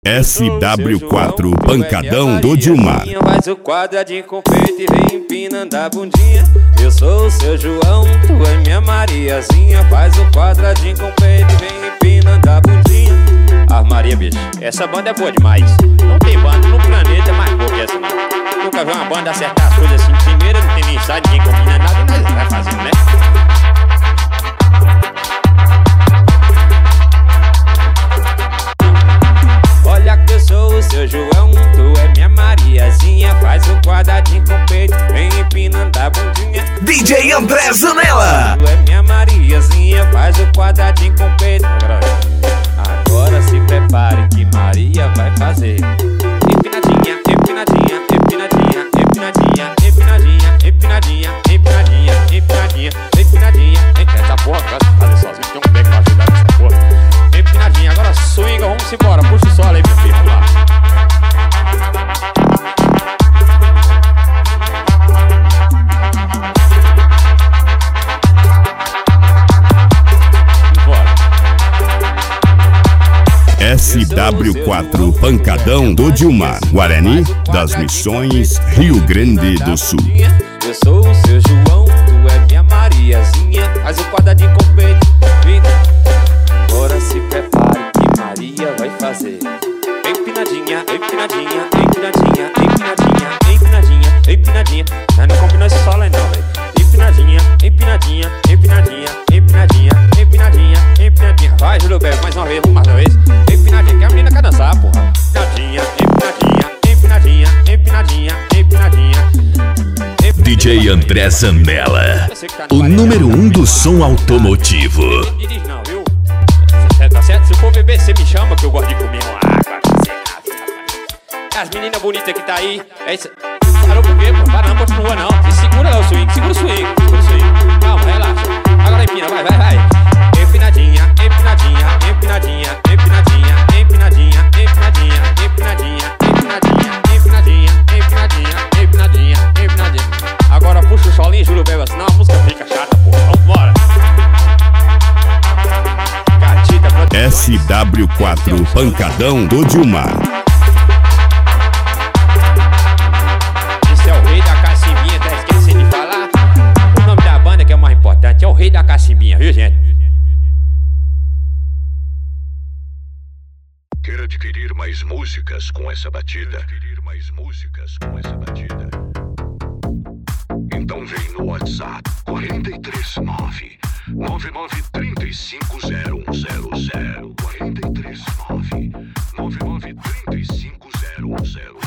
SW4 Pancadão do Dilmar. Faz o quadradinho com peito e vem empinando a bundinha. Eu sou o seu João, tu é minha Mariazinha. Faz o quadradinho com peito e vem empinando a bundinha. Ah, Maria, bicho, essa banda é boa demais. Não tem banda no planeta mais boa que essa não. Nunca vi uma banda acertar as coisas assim de primeira, não tem nem ensaio, ninguém combina nada, nós vai fazendo, né? Olha que eu sou o seu João, tu é minha Mariazinha. Faz o quadradinho com peito, vem empinando a bundinha. DJ André Zanella. Tu é minha Mariazinha, faz o quadradinho com peito. Agora se prepare que Maria vai fazer. Empinadinha, empinadinha, empinadinha, empinadinha, empinadinha, empinadinha, empinadinha, empinadinha, empinadinha. Essa porra, cara, fazer sozinho, tem um pé pra ajudar nessa porra. Empinadinha, agora swinga, vamos embora, puxa o solo aí, meu filho, vamos lá. SW4 Pancadão do Dilmar, Guarani das Missões, Rio Grande do Sul. Eu sou o seu João, tu é minha Mariazinha. Faz o quadradinho com peito, vem. Agora se prepare que Maria vai fazer. Empinadinha, empinadinha, empinadinha, empinadinha, empinadinha, empinadinha. Já não combinou esse solo aí não, velho. Empinadinha, empinadinha, empinadinha, empinadinha, empinadinha, empinadinha. Vai, Júlio Belo, mais uma vez, mais uma vez. Empinadinha, que a menina quer dançar, porra. Empinadinha, empinadinha, empinadinha, empinadinha, empinadinha. DJ André Zanella, o número 1 do som automotivo. Não dirige não, viu? Tá certo? Se for beber, você me chama que eu gosto de comer uma água. As meninas bonitas que tá aí, é isso. Parou por quê, pô? Para não, continua não. Você segura o swing, segura o swing, segura o swing. Calma, relaxa. Agora empina, vai, vai, vai. Empinadinha, empinadinha, empinadinha, empinadinha, empinadinha, empinadinha, empinadinha, empinadinha, empinadinha, empinadinha, empinadinha, empinadinha. Agora puxa o solinho, Júlio Beba, senão a música fica chata, pô. Vambora. SW4 Pancadão do Dilmar. Esse é o rei da cacimbinha, tá esquecendo de falar? O nome da banda que é o mais importante é o rei da cacimbinha, viu, gente? Quer adquirir mais músicas com essa batida? Então vem no WhatsApp 439 99350100 439 99350100.